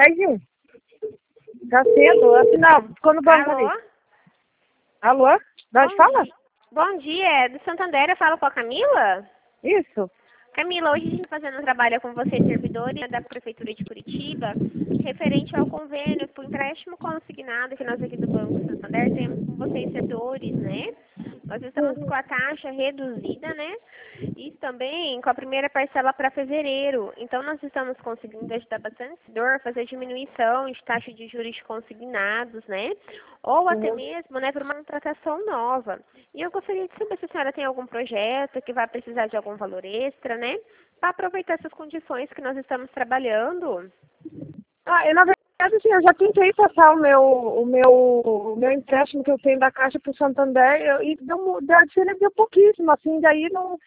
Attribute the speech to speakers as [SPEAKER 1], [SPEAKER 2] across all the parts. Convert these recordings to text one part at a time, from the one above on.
[SPEAKER 1] 10h01. Tá cedo, assim não, ficou no banco
[SPEAKER 2] Alô?
[SPEAKER 1] ali. Alô? De onde fala?
[SPEAKER 2] Bom dia, é do Santander, eu falo com a Camila?
[SPEAKER 1] Isso.
[SPEAKER 2] Camila, hoje a gente está fazendo um trabalho com você, servidores da Prefeitura de Curitiba, referente ao convênio por empréstimo consignado que nós aqui do Banco Santander temos com vocês, servidores, né? Nós estamos com a taxa reduzida, né? E também com a primeira parcela para fevereiro. Então, nós estamos conseguindo ajudar bastante o servidor a fazer diminuição de taxa de juros consignados, né? Ou até mesmo, né, para uma contratação nova. E eu gostaria de saber se a senhora tem algum projeto que vai precisar de algum valor extra, né? Para aproveitar essas condições que nós estamos trabalhando.
[SPEAKER 1] Na verdade, assim, eu já tentei passar o meu empréstimo que eu tenho da Caixa para o Santander e a diferença deu pouquíssimo, assim, daí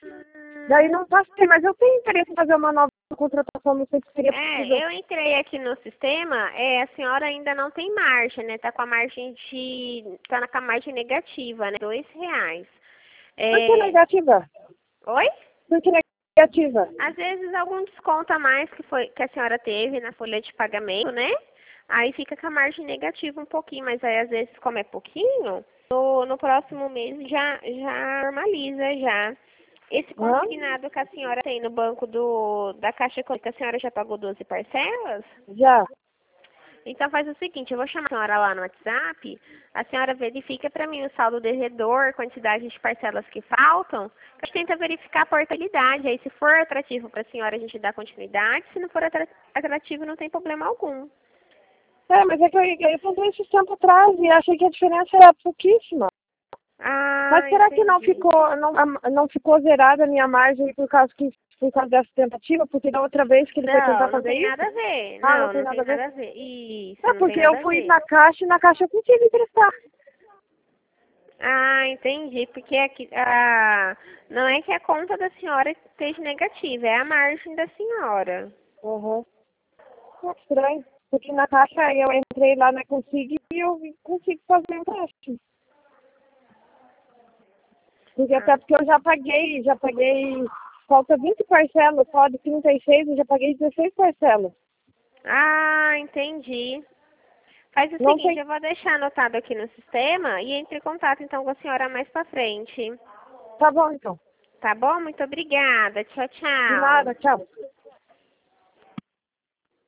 [SPEAKER 1] não passei, mas eu tenho interesse em fazer uma nova contratação, não sei se seria possível.
[SPEAKER 2] Eu entrei aqui no sistema, a senhora ainda não tem margem, né? Tá com a margem com a margem negativa, né? R$ 2.
[SPEAKER 1] Por que negativa?
[SPEAKER 2] Oi?
[SPEAKER 1] Por que negativa?
[SPEAKER 2] Às vezes algum desconto a mais que a senhora teve na folha de pagamento, né? Aí fica com a margem negativa um pouquinho, mas aí às vezes como é pouquinho, no próximo mês já normaliza já. Esse consignado que a senhora tem no banco da Caixa Econômica, a senhora já pagou 12 parcelas?
[SPEAKER 1] Já.
[SPEAKER 2] Então faz o seguinte, eu vou chamar a senhora lá no WhatsApp, a senhora verifica para mim o saldo devedor, quantidade de parcelas que faltam, a gente tenta verificar a portabilidade, aí se for atrativo para a senhora a gente dá continuidade, se não for atrativo não tem problema algum.
[SPEAKER 1] Mas é que eu comprei esse tempo atrás e achei que a diferença era pouquíssima. Mas será que não ficou zerada a minha margem por causa dessa tentativa? Porque da outra vez que ele foi tentar fazer isso?
[SPEAKER 2] Não tem nada a ver.
[SPEAKER 1] Não tem nada a ver.
[SPEAKER 2] Isso,
[SPEAKER 1] É
[SPEAKER 2] não tem
[SPEAKER 1] porque
[SPEAKER 2] nada
[SPEAKER 1] eu
[SPEAKER 2] a
[SPEAKER 1] fui
[SPEAKER 2] ver.
[SPEAKER 1] na Caixa e na Caixa eu consegui emprestar.
[SPEAKER 2] Entendi. Porque aqui, não é que a conta da senhora esteja negativa, é a margem da senhora.
[SPEAKER 1] É estranho. Porque na Caixa eu entrei lá na Consig e eu consigo fazer um empréstimo. Até porque eu já paguei, falta 20 parcelas, só de 36, eu já paguei 16 parcelas.
[SPEAKER 2] Entendi. Faz o
[SPEAKER 1] Não
[SPEAKER 2] seguinte,
[SPEAKER 1] sei.
[SPEAKER 2] eu vou deixar anotado aqui no sistema e entre em contato então com a senhora mais pra frente.
[SPEAKER 1] Tá bom, então.
[SPEAKER 2] Tá bom? Muito obrigada. Tchau,
[SPEAKER 1] De
[SPEAKER 2] tchau.
[SPEAKER 1] nada, tchau.